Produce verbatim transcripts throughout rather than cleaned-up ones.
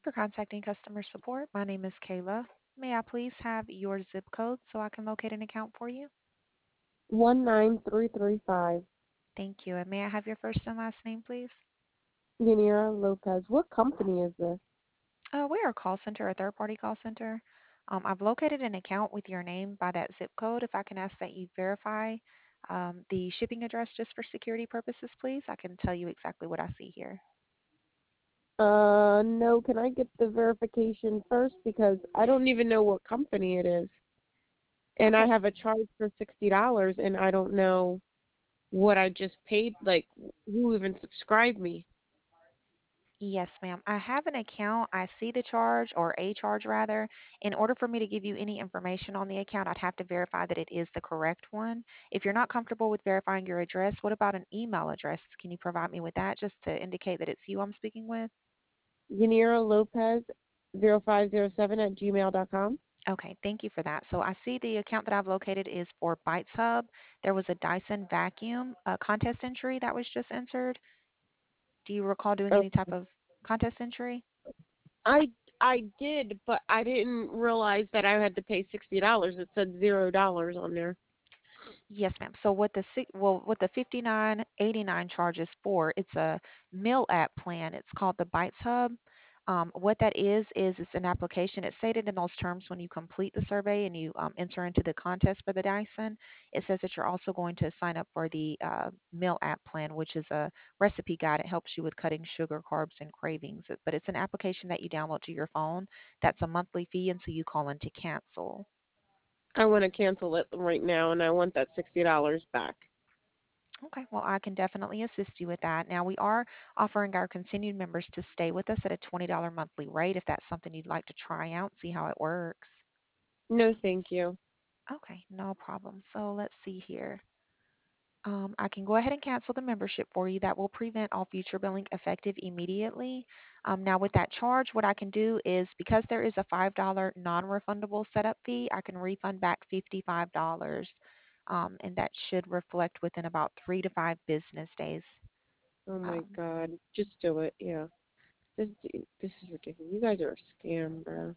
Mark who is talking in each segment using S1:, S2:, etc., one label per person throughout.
S1: For contacting customer support. My name is Kayla. May I please have your zip code so I can locate an account for you?
S2: one nine three three five.
S1: Thank you. And may I have your first and last name, please?
S2: Yanira Lopez. What company is this?
S1: Uh, we are a call center, a third-party call center. Um, I've located an account with your name by that zip code. If I can ask that you verify um, the shipping address just for security purposes, please, I can tell you exactly what I see here.
S2: Uh, no, can I get the verification first? Because I don't even know what company it is. And I
S1: Okay.
S2: have a charge for sixty dollars and I don't know what I just paid, like, who even subscribed me.
S1: Yes, ma'am. I have an account. I see the charge or a charge rather. In order for me to give you any information on the account, I'd have to verify that it is the correct one. If you're not comfortable with verifying your address, what about an email address? Can you provide me with that just to indicate that it's you I'm speaking with?
S2: Yanira Lopez zero five zero seven at gmail dot com.
S1: Okay, thank you for that. So I see the account that I've located is for Bites Hub. There was a Dyson vacuum uh, contest entry that was just entered. Do you recall doing
S2: Oh,
S1: any type of contest entry?
S2: I I did, but I didn't realize that I had to pay sixty dollars. It said zero dollars on there.
S1: Yes, ma'am. So what the si- well, what the fifty-nine eighty-nine charges for? It's a meal app plan. It's called the Bites Hub. Um, what that is is it's an application. It's stated in those terms when you complete the survey and you um, enter into the contest for the Dyson. It says that you're also going to sign up for the uh, meal app plan, which is a recipe guide. It helps you with cutting sugar, carbs, and cravings. But it's an application that you download to your phone. That's a monthly fee until you call in to cancel.
S2: I want to cancel it right now, and I want that sixty dollars back.
S1: Okay, well, I can definitely assist you with that. Now, we are offering our continued members to stay with us at a twenty dollars monthly rate if that's something you'd like to try out, see how it works.
S2: No, thank you.
S1: Okay, no problem. So let's see here. Um, I can go ahead and cancel the membership for you. That will prevent all future billing effective immediately. Um, now, with that charge, what I can do is because there is a five dollars non refundable setup fee, I can refund back fifty-five dollars. Um, and that should reflect within about three to five business days.
S2: Oh my
S1: Um,
S2: god, just do it. Yeah, this this is ridiculous. You guys are a scam, bro.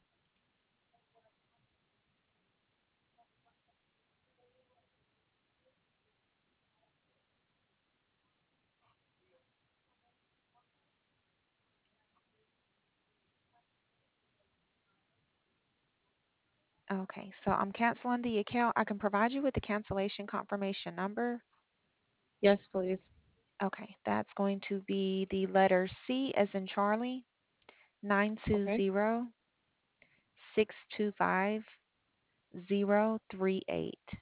S1: Okay, so I'm canceling the account. I can provide you with the cancellation confirmation number.
S2: Yes, please.
S1: Okay, that's going to be the letter C as in Charlie, nine two
S2: Okay.
S1: zero six two five zero three eight.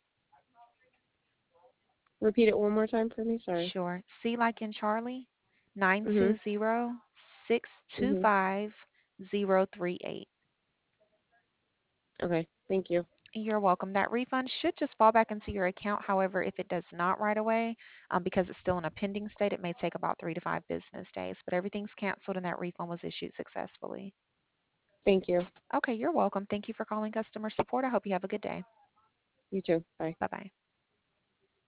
S2: Repeat it one more time for me. Sorry.
S1: Sure. C like in Charlie,
S2: Mhm.
S1: nine two zero six two
S2: Mhm.
S1: five zero three eight.
S2: Okay. Thank you.
S1: You're welcome. That refund should just fall back into your account. However, if it does not right away, um, because it's still in a pending state, it may take about three to five business days. But everything's canceled and that refund was issued successfully.
S2: Thank you.
S1: Okay, you're welcome. Thank you for calling customer support. I hope you have a good day.
S2: You too. Bye.
S1: Bye bye.